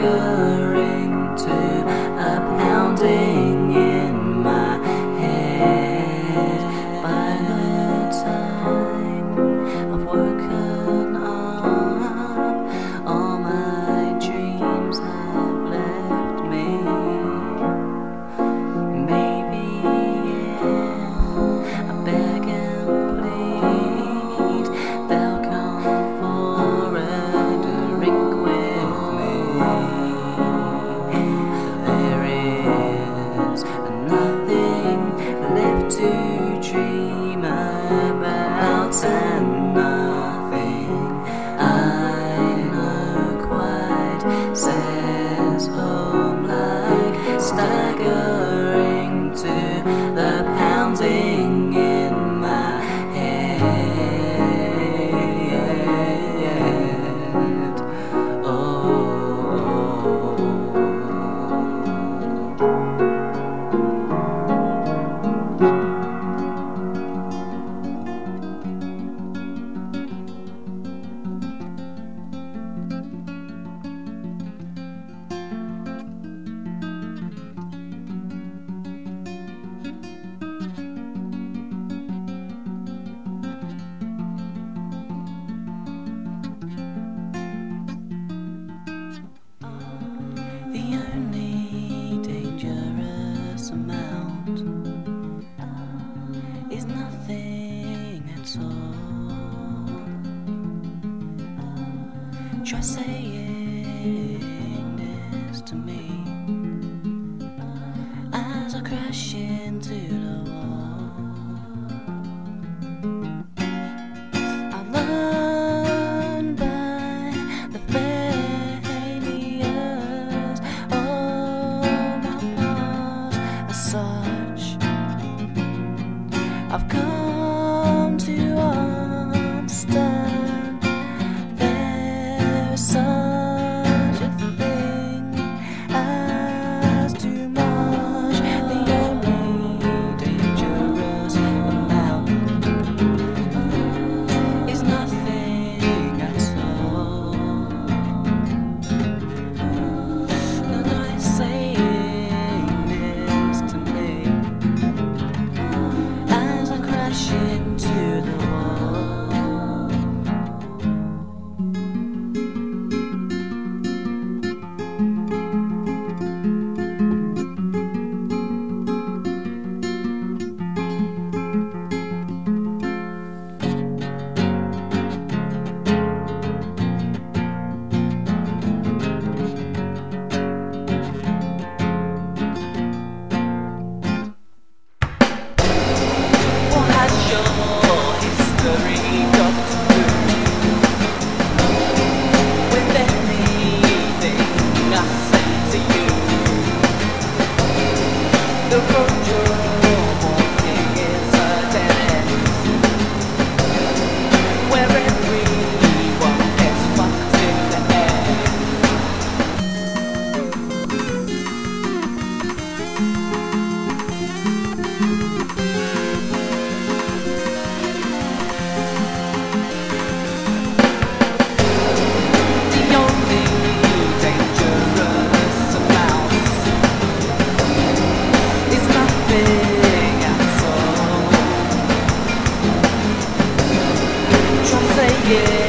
staggering to a pounding in my head. By the time I've woken up, all my dreams have left me. Maybe, yeah, I beg and plead, they'll come for a drink with me. There is nothing left to dream about, and nothing I know quite says home like staggering to the pounding in my head. Oh. The only dangerous amount is nothing at all. Try saying this to me as I crash into the wall. I've learned by the failures of my past as such. I've come to understand there is such a thing as too much. The only dangerous amount is nothing at all. And I'm saying this to me as I crash into the wall. What has your history got to do with anything I say to you? The road you're walking is a dead end, where everyone gets fucked in the head. The only dangerous amount is nothing at all. Try saying